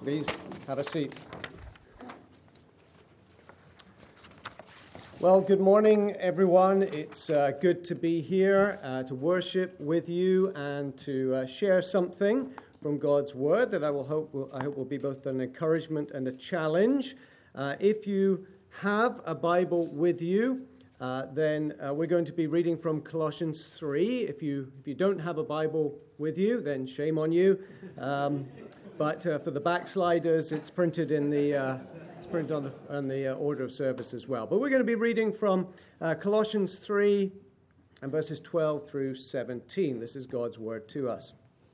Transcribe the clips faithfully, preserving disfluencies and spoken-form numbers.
Please have a seat. Well, good morning, everyone. It's uh, good to be here uh, to worship with you and to uh, share something from God's Word that I will hope will, I hope will be both an encouragement and a challenge. Uh, if you have a Bible with you, uh, then uh, we're going to be reading from Colossians three. If you if you don't have a Bible with you, then shame on you. Um, but uh, for the backsliders, it's printed in the uh, it's printed on the on the uh, order of service as well. But we're going to be reading from uh, Colossians three and verses twelve through seventeen. This is God's word to us.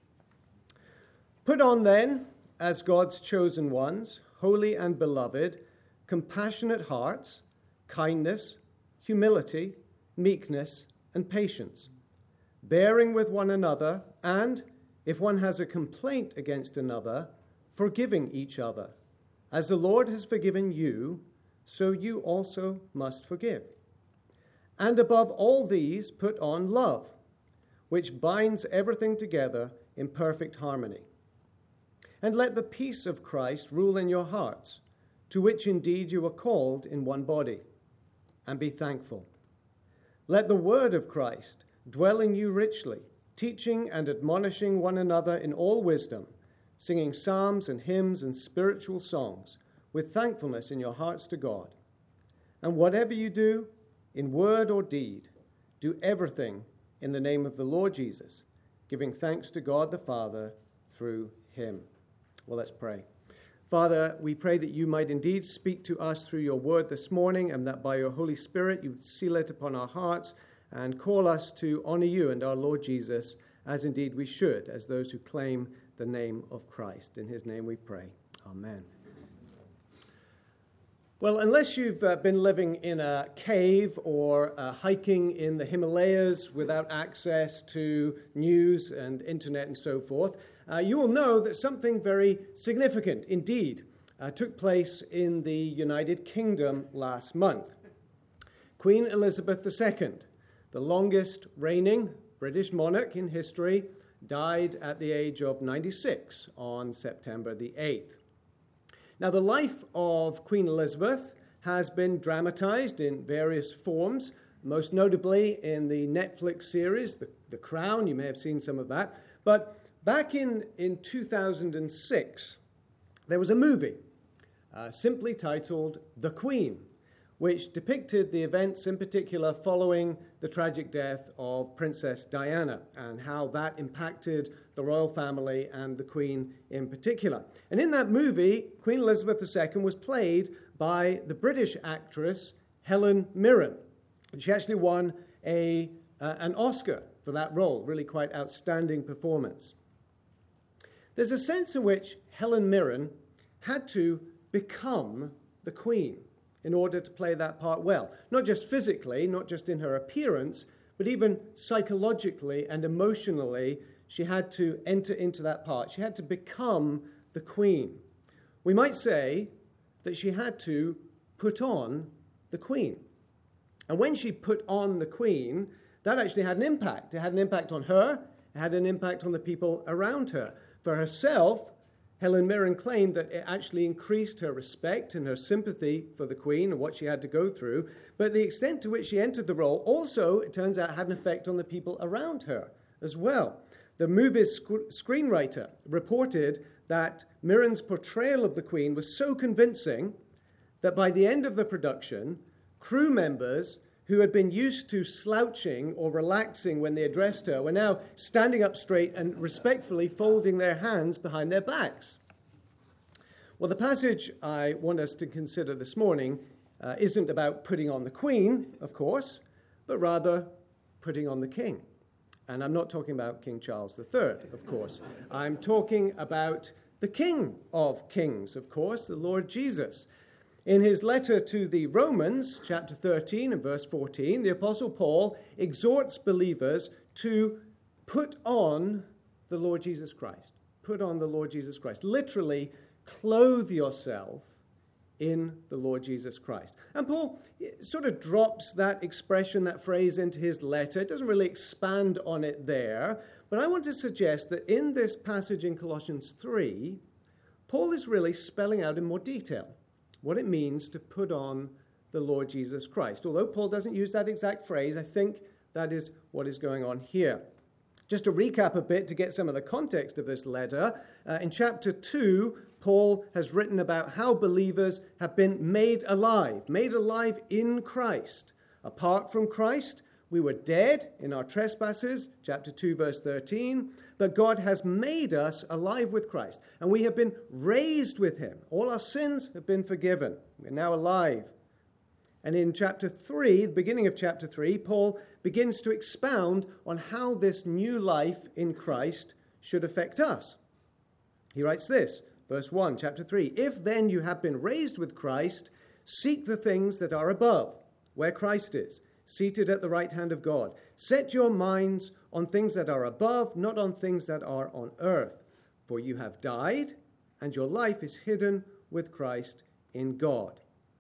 Put on then, as God's chosen ones, holy and beloved, compassionate hearts, kindness, humility, meekness, and patience, bearing with one another, and, if one has a complaint against another, forgiving each other. As the Lord has forgiven you, so you also must forgive. And above all these, put on love, which binds everything together in perfect harmony. And let the peace of Christ rule in your hearts, to which indeed you are called in one body, and be thankful. Let the word of Christ dwell in you richly, teaching and admonishing one another in all wisdom, singing psalms and hymns and spiritual songs, with thankfulness in your hearts to God. And whatever you do, in word or deed, do everything in the name of the Lord Jesus, giving thanks to God the Father through him. Well, let's pray. Father, we pray that you might indeed speak to us through your word this morning, and that by your Holy Spirit you would seal it upon our hearts and call us to honor you and our Lord Jesus, as indeed we should, as those who claim the name of Christ. In his name we pray. Amen. Well, unless you've uh, been living in a cave or uh, hiking in the Himalayas without access to news and internet and so forth, uh, you will know that something very significant indeed uh, took place in the United Kingdom last month. Queen Elizabeth the Second, the longest reigning British monarch in history, died at the age of ninety-six on September the eighth. Now, the life of Queen Elizabeth has been dramatized in various forms, most notably in the Netflix series, The, the Crown. You may have seen some of that. But back in, in two thousand six, there was a movie uh, simply titled The Queen, which depicted the events in particular following the tragic death of Princess Diana and how that impacted the royal family and the Queen in particular. And in that movie, Queen Elizabeth the Second was played by the British actress Helen Mirren. She actually won a uh, an Oscar for that role, really quite outstanding performance. There's a sense in which Helen Mirren had to become the Queen in order to play that part well. Not just physically, not just in her appearance, but even psychologically and emotionally, she had to enter into that part. She had to become the Queen. We might say that she had to put on the Queen. And when she put on the Queen, that actually had an impact. It had an impact on her. It had an impact on the people around her. For herself, Helen Mirren claimed that it actually increased her respect and her sympathy for the Queen and what she had to go through. But the extent to which she entered the role also, it turns out, had an effect on the people around her as well. The movie's sc- screenwriter reported that Mirren's portrayal of the Queen was so convincing that by the end of the production, crew members who had been used to slouching or relaxing when they addressed her were now standing up straight and respectfully folding their hands behind their backs. Well, the passage I want us to consider this morning uh, isn't about putting on the Queen, of course, but rather putting on the King. And I'm not talking about King Charles the Third, of course. I'm talking about the King of Kings, of course, the Lord Jesus. In his letter to the Romans, chapter thirteen and verse fourteen, the Apostle Paul exhorts believers to put on the Lord Jesus Christ. Put on the Lord Jesus Christ. Literally, clothe yourself in the Lord Jesus Christ. And Paul sort of drops that expression, that phrase into his letter. It doesn't really expand on it there. But I want to suggest that in this passage in Colossians three, Paul is really spelling out in more detail what it means to put on the Lord Jesus Christ. Although Paul doesn't use that exact phrase, I think that is what is going on here. Just to recap a bit to get some of the context of this letter, uh, in chapter two, Paul has written about how believers have been made alive, made alive in Christ. Apart from Christ, we were dead in our trespasses, chapter two, verse thirteen, but God has made us alive with Christ, and we have been raised with him. All our sins have been forgiven. We're now alive. And in chapter three, the beginning of chapter three, Paul begins to expound on how this new life in Christ should affect us. He writes this, verse one, chapter three, "If then you have been raised with Christ, seek the things that are above, where Christ is, seated at the right hand of God. Set your minds on things that are above, not on things that are on earth. For you have died, and your life is hidden with Christ in God."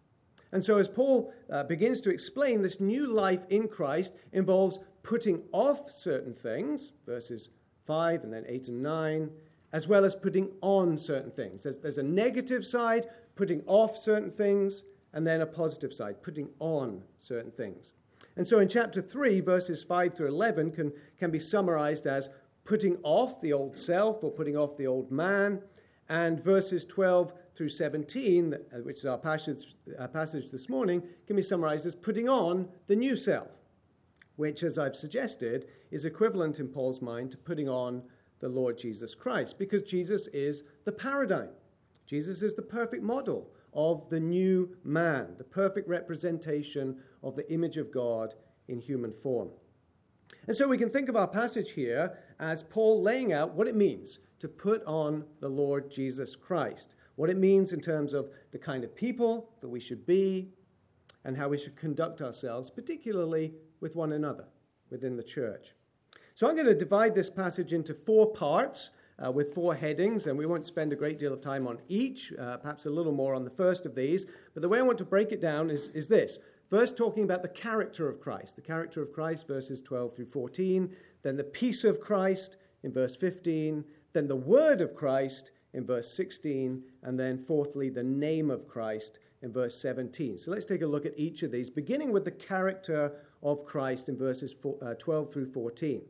And so as Paul uh, begins to explain, this new life in Christ involves putting off certain things, verses five and then eight and nine, as well as putting on certain things. There's, there's a negative side, putting off certain things, and then a positive side, putting on certain things. And so in chapter three, verses five through eleven can, can be summarized as putting off the old self or putting off the old man, and verses twelve through seventeen, which is our passage, our passage this morning, can be summarized as putting on the new self, which, as I've suggested, is equivalent in Paul's mind to putting on the Lord Jesus Christ, because Jesus is the paradigm. Jesus is the perfect model of the new man, the perfect representation of the image of God in human form. And so we can think of our passage here as Paul laying out what it means to put on the Lord Jesus Christ, what it means in terms of the kind of people that we should be and how we should conduct ourselves, particularly with one another within the church. So I'm going to divide this passage into four parts uh, with four headings, and we won't spend a great deal of time on each, uh, perhaps a little more on the first of these. But the way I want to break it down is, is this. First, talking about the character of Christ, the character of Christ, verses twelve through fourteen, then the peace of Christ in verse fifteen, then the word of Christ in verse sixteen, and then fourthly, the name of Christ in verse seventeen. So let's take a look at each of these, beginning with the character of Christ in verses twelve through fourteen.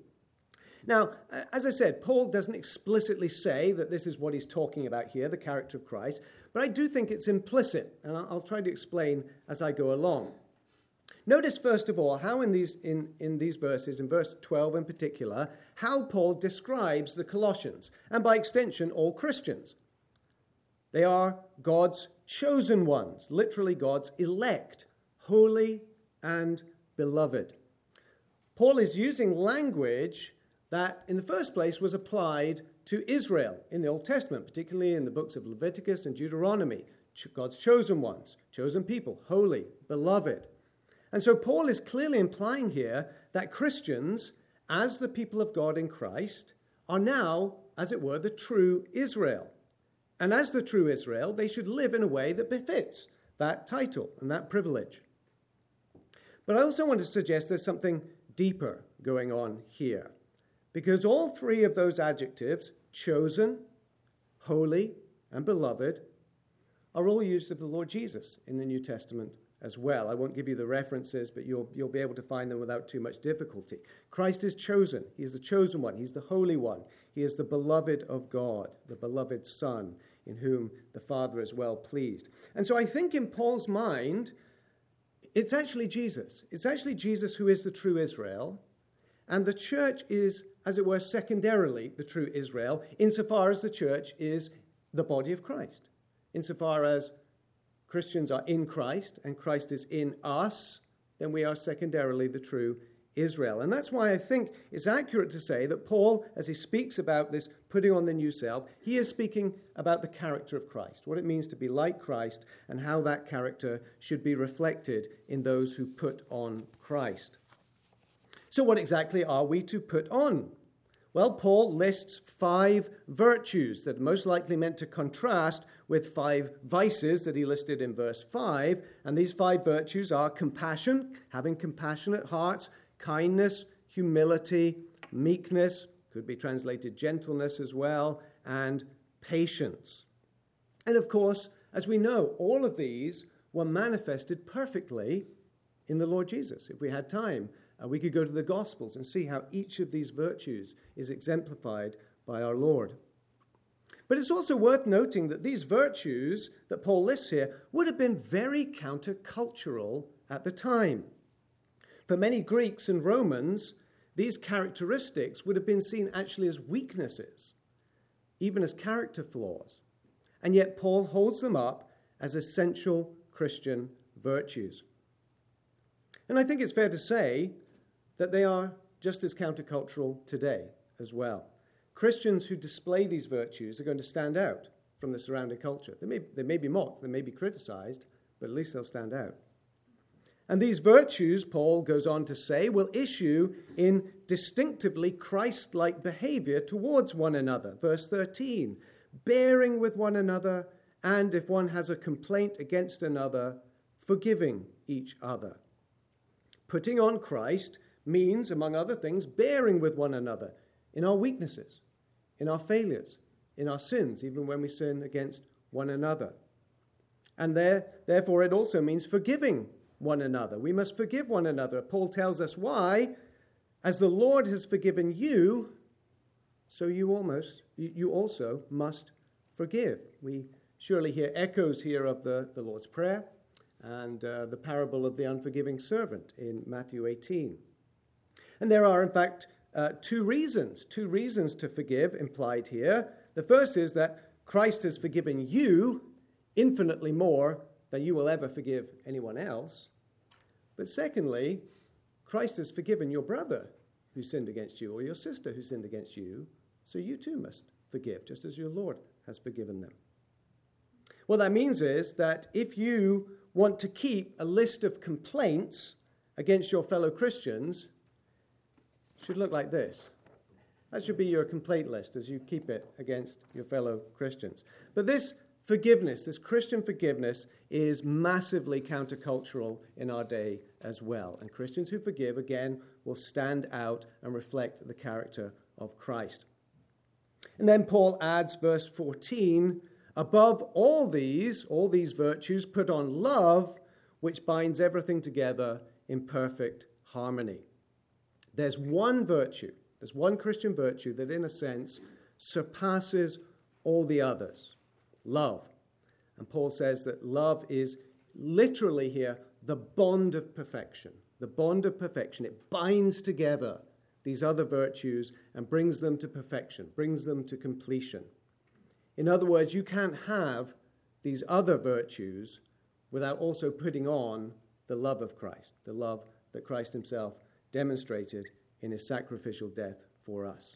Now, as I said, Paul doesn't explicitly say that this is what he's talking about here, the character of Christ, but I do think it's implicit, and I'll try to explain as I go along. Notice, first of all, how in these, in, in these verses, in verse twelve in particular, how Paul describes the Colossians, and by extension, all Christians. They are God's chosen ones, literally God's elect, holy and beloved. Paul is using language that, in the first place, was applied to Israel in the Old Testament, particularly in the books of Leviticus and Deuteronomy. God's chosen ones, chosen people, holy, beloved. And so Paul is clearly implying here that Christians, as the people of God in Christ, are now, as it were, the true Israel. And as the true Israel, they should live in a way that befits that title and that privilege. But I also want to suggest there's something deeper going on here, because all three of those adjectives, chosen, holy, and beloved, are all used of the Lord Jesus in the New Testament as well. I won't give you the references, but you'll, you'll be able to find them without too much difficulty. Christ is chosen. He is the chosen one. He's the holy one. He is the beloved of God, the beloved Son, in whom the Father is well pleased. And so I think in Paul's mind, it's actually Jesus. It's actually Jesus who is the true Israel, and the church is, as it were, secondarily the true Israel, insofar as the church is the body of Christ, insofar as Christians are in Christ and Christ is in us, then we are secondarily the true Israel. And that's why I think it's accurate to say that Paul, as he speaks about this putting on the new self, he is speaking about the character of Christ, what it means to be like Christ, and how that character should be reflected in those who put on Christ. So what exactly are we to put on? Well, Paul lists five virtues that are most likely meant to contrast with five vices that he listed in verse five. And these five virtues are compassion, having compassionate hearts, kindness, humility, meekness, could be translated gentleness as well, and patience. And of course, as we know, all of these were manifested perfectly in the Lord Jesus. If we had time, uh, we could go to the Gospels and see how each of these virtues is exemplified by our Lord. But it's also worth noting that these virtues that Paul lists here would have been very countercultural at the time. For many Greeks and Romans, these characteristics would have been seen actually as weaknesses, even as character flaws. And yet Paul holds them up as essential Christian virtues. And I think it's fair to say that they are just as countercultural today as well. Christians who display these virtues are going to stand out from the surrounding culture. They may, they may be mocked, they may be criticized, but at least they'll stand out. And these virtues, Paul goes on to say, will issue in distinctively Christ-like behavior towards one another. Verse thirteen, bearing with one another, and if one has a complaint against another, forgiving each other. Putting on Christ means, among other things, bearing with one another in our weaknesses, in our failures, in our sins, even when we sin against one another. And there, therefore, it also means forgiving one another. We must forgive one another. Paul tells us why. As the Lord has forgiven you, so you almost, you also must forgive. We surely hear echoes here of the, the Lord's Prayer and uh, the parable of the unforgiving servant in Matthew eighteen. And there are, in fact, uh, two reasons, two reasons to forgive implied here. The first is that Christ has forgiven you infinitely more than you will ever forgive anyone else. But secondly, Christ has forgiven your brother who sinned against you or your sister who sinned against you, so you too must forgive, just as your Lord has forgiven them. What that means is that if you want to keep a list of complaints against your fellow Christians, it should look like this. That should be your complaint list as you keep it against your fellow Christians. But this forgiveness, this Christian forgiveness, is massively countercultural in our day as well. And Christians who forgive, again, will stand out and reflect the character of Christ. And then Paul adds, verse fourteen, above all these, all these virtues, put on love, which binds everything together in perfect harmony. There's one virtue, there's one Christian virtue that, in a sense, surpasses all the others. Love. And Paul says that love is literally here the bond of perfection. The bond of perfection. It binds together these other virtues and brings them to perfection, brings them to completion. In other words, you can't have these other virtues without also putting on the love of Christ, the love that Christ himself demonstrated in his sacrificial death for us.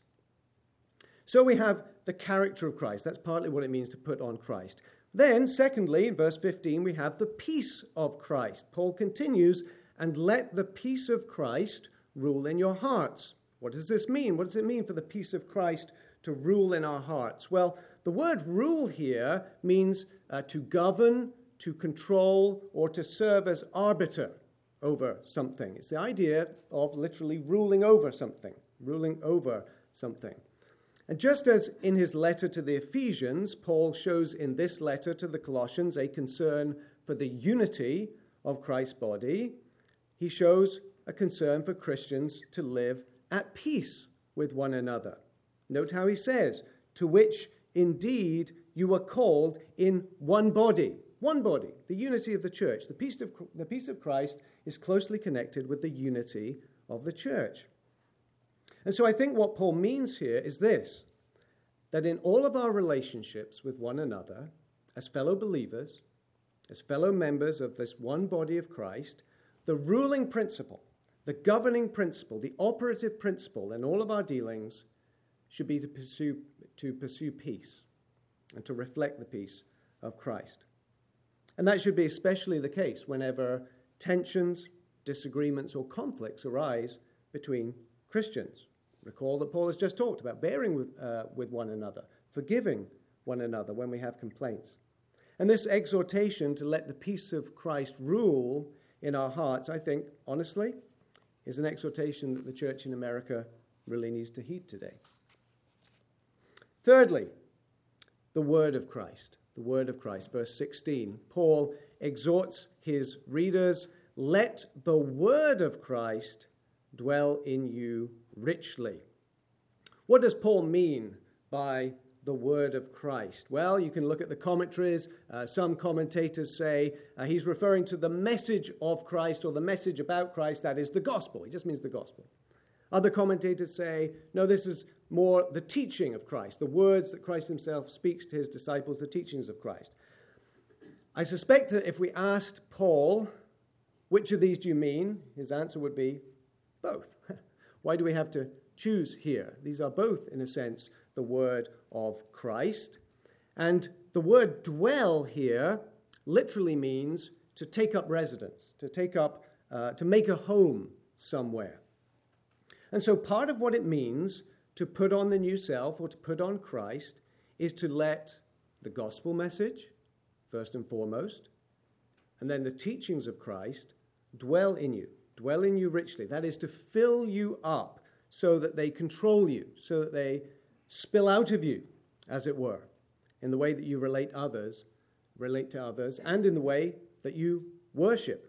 So we have the character of Christ. That's partly what it means to put on Christ. Then, secondly, in verse fifteen, we have the peace of Christ. Paul continues, and let the peace of Christ rule in your hearts. What does this mean? What does it mean for the peace of Christ to rule in our hearts? Well, the word rule here means uh, to govern, to control, or to serve as arbiter over something. It's the idea of literally ruling over something, ruling over something. And just as in his letter to the Ephesians, Paul shows in this letter to the Colossians a concern for the unity of Christ's body, he shows a concern for Christians to live at peace with one another. Note how he says, to which indeed you are called in one body. One body, the unity of the church. The peace of, the peace of Christ is closely connected with the unity of the church. And so I think what Paul means here is this, that in all of our relationships with one another, as fellow believers, as fellow members of this one body of Christ, the ruling principle, the governing principle, the operative principle in all of our dealings should be to pursue, to pursue peace and to reflect the peace of Christ. And that should be especially the case whenever tensions, disagreements, or conflicts arise between Christians. Recall that Paul has just talked about bearing with, uh, with one another, forgiving one another when we have complaints. And this exhortation to let the peace of Christ rule in our hearts, I think, honestly, is an exhortation that the church in America really needs to heed today. Thirdly, the word of Christ. the word of Christ. Verse sixteen, Paul exhorts his readers, let the word of Christ dwell in you richly. What does Paul mean by the word of Christ? Well, you can look at the commentaries. Uh, some commentators say uh, he's referring to the message of Christ or the message about Christ, that is the gospel. He just means the gospel. Other commentators say, no, this is more the teaching of Christ, the words that Christ himself speaks to his disciples, the teachings of Christ. I suspect that if we asked Paul, which of these do you mean? His answer would be both. Why do we have to choose here? These are both, in a sense, the word of Christ. And the word dwell here literally means to take up residence, to take up, uh, to make a home somewhere. And so part of what it means to put on the new self or to put on Christ is to let the gospel message, first and foremost, and then the teachings of Christ dwell in you, dwell in you richly. That is to fill you up so that they control you, so that they spill out of you, as it were, in the way that you relate others, relate to others, and in the way that you worship.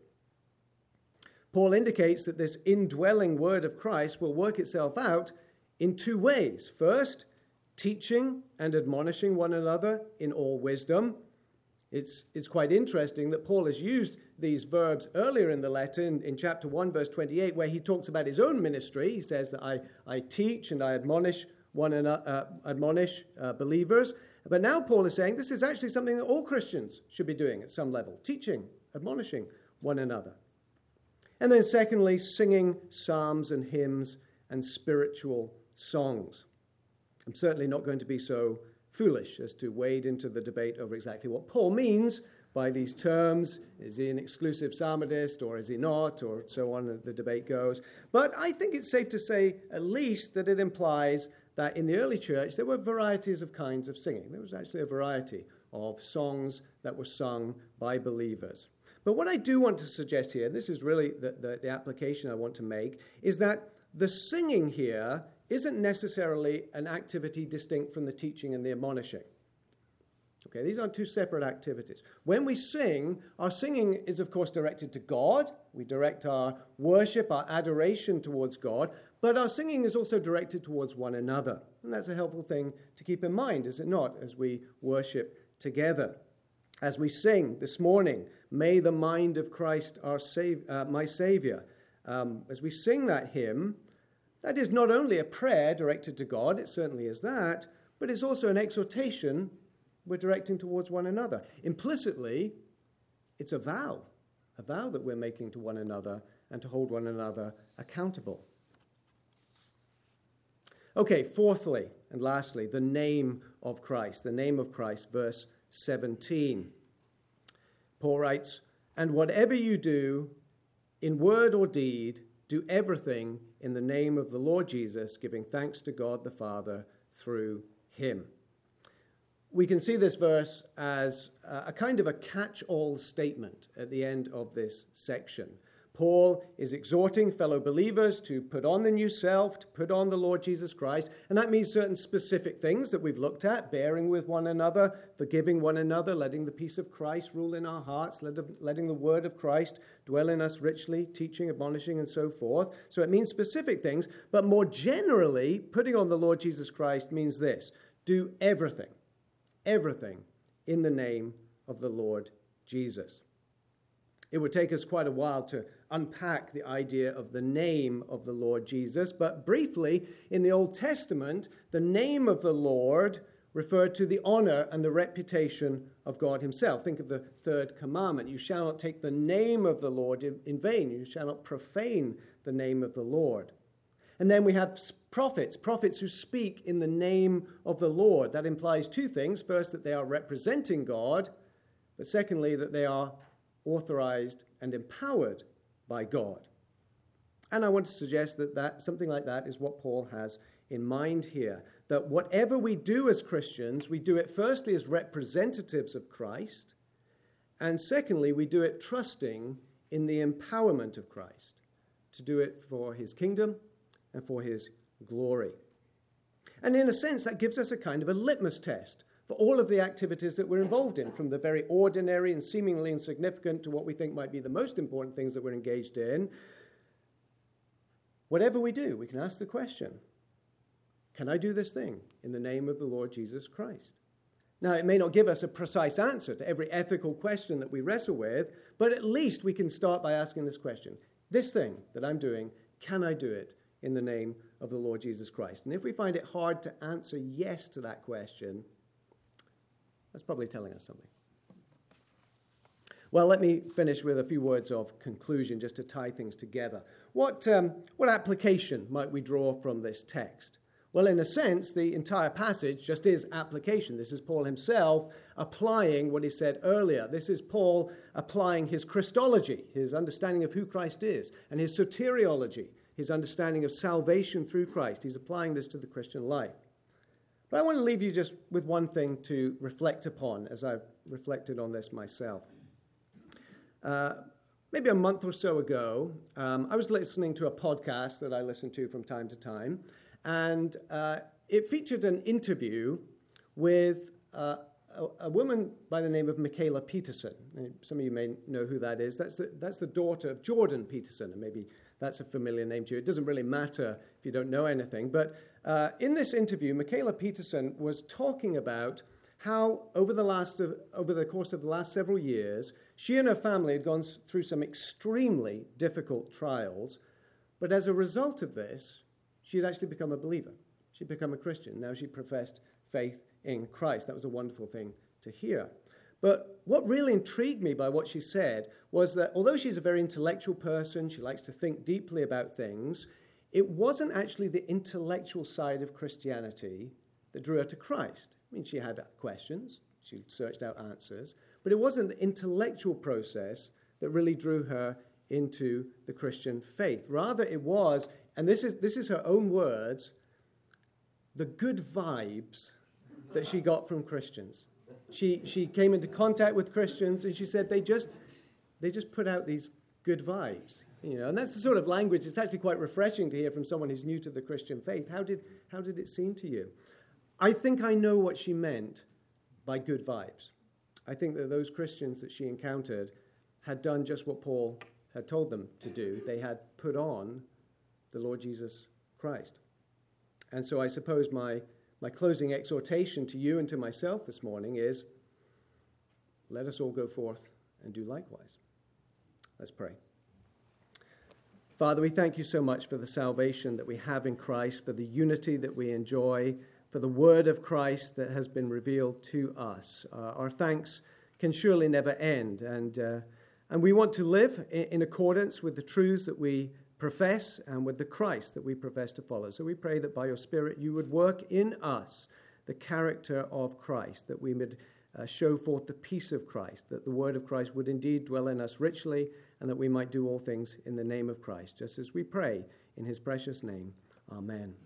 Paul indicates that this indwelling word of Christ will work itself out in two ways. First, teaching and admonishing one another in all wisdom. It's, it's quite interesting that Paul has used these verbs earlier in the letter, in, in chapter one, verse twenty-eight, where he talks about his own ministry. He says that I, I teach and I admonish one another, uh, admonish uh, believers. But now Paul is saying this is actually something that all Christians should be doing at some level, teaching, admonishing one another. And then secondly, singing psalms and hymns and spiritual songs. I'm certainly not going to be so foolish as to wade into the debate over exactly what Paul means by these terms. Is he an exclusive psalmodist or is he not, or so on the debate goes. But I think it's safe to say at least that it implies that in the early church there were varieties of kinds of singing. There was actually a variety of songs that were sung by believers. But what I do want to suggest here, and this is really the, the, the application I want to make, is that the singing here isn't necessarily an activity distinct from the teaching and the admonishing. Okay, these aren't two separate activities. When we sing, our singing is, of course, directed to God. We direct our worship, our adoration towards God, but our singing is also directed towards one another. And that's a helpful thing to keep in mind, is it not, as we worship together? As we sing this morning, may the mind of Christ, our Sav- uh, my Savior. Um, as we sing that hymn, that is not only a prayer directed to God, it certainly is that, but it's also an exhortation we're directing towards one another. Implicitly, it's a vow, a vow that we're making to one another and to hold one another accountable. Okay, fourthly and lastly, the name of Christ, the name of Christ, verse seventeen. Paul writes, and whatever you do, in word or deed, do everything in the name of the Lord Jesus, giving thanks to God the Father through him. We can see this verse as a kind of a catch-all statement at the end of this section. Paul is exhorting fellow believers to put on the new self, to put on the Lord Jesus Christ, and that means certain specific things that we've looked at, bearing with one another, forgiving one another, letting the peace of Christ rule in our hearts, letting the word of Christ dwell in us richly, teaching, admonishing, and so forth. So it means specific things, but more generally, putting on the Lord Jesus Christ means this: do everything, everything in the name of the Lord Jesus. It would take us quite a while to unpack the idea of the name of the Lord Jesus, but briefly, in the Old Testament, the name of the Lord referred to the honor and the reputation of God himself. Think of the third commandment. You shall not take the name of the Lord in vain. You shall not profane the name of the Lord. And then we have prophets, prophets who speak in the name of the Lord. That implies two things. First, that they are representing God, but secondly, that they are authorized and empowered by God. And I want to suggest that, that something like that is what Paul has in mind here, that whatever we do as Christians, we do it firstly as representatives of Christ, and secondly, we do it trusting in the empowerment of Christ, to do it for his kingdom and for his glory. And in a sense, that gives us a kind of a litmus test for all of the activities that we're involved in, from the very ordinary and seemingly insignificant to what we think might be the most important things that we're engaged in. Whatever we do, we can ask the question, can I do this thing in the name of the Lord Jesus Christ? Now, it may not give us a precise answer to every ethical question that we wrestle with, but at least we can start by asking this question. This thing that I'm doing, can I do it in the name of the Lord Jesus Christ? And if we find it hard to answer yes to that question, that's probably telling us something. Well, let me finish with a few words of conclusion just to tie things together. What, um, what application might we draw from this text? Well, in a sense, the entire passage just is application. This is Paul himself applying what he said earlier. This is Paul applying his Christology, his understanding of who Christ is, and his soteriology, his understanding of salvation through Christ. He's applying this to the Christian life. But I want to leave you just with one thing to reflect upon as I've reflected on this myself. Uh, maybe a month or so ago, um, I was listening to a podcast that I listen to from time to time, and uh, it featured an interview with uh, a, a woman by the name of Mikhaila Peterson. Some of you may know who that is. That's the, that's the daughter of Jordan Peterson, and maybe that's a familiar name to you. It doesn't really matter if you don't know anything. But uh, in this interview, Mikhaila Peterson was talking about how over the last of, over the course of the last several years, she and her family had gone through some extremely difficult trials, but as a result of this, she had actually become a believer. She'd become a Christian. Now she professed faith in Christ. That was a wonderful thing to hear. But what really intrigued me by what she said was that although she's a very intellectual person, she likes to think deeply about things, it wasn't actually the intellectual side of Christianity that drew her to Christ. I mean, she had questions, she searched out answers, but it wasn't the intellectual process that really drew her into the Christian faith. Rather, it was, and this is this is her own words, the good vibes that she got from Christians. She she came into contact with Christians, and she said they just they just put out these good vibes, you know. And that's the sort of language. It's actually quite refreshing to hear from someone who's new to the Christian faith. How did how did it seem to you? I think I know what she meant by good vibes. I think that those Christians that she encountered had done just what Paul had told them to do. They had put on the Lord Jesus Christ. And so I suppose my, my closing exhortation to you and to myself this morning is, let us all go forth and do likewise. Let's pray. Father, we thank you so much for the salvation that we have in Christ, for the unity that we enjoy, for the word of Christ that has been revealed to us. Uh, our thanks can surely never end, and uh, and we want to live in, in accordance with the truths that we profess and with the Christ that we profess to follow. So we pray that by your Spirit you would work in us the character of Christ, that we would uh, show forth the peace of Christ, that the word of Christ would indeed dwell in us richly, and that we might do all things in the name of Christ, just as we pray in his precious name. Amen.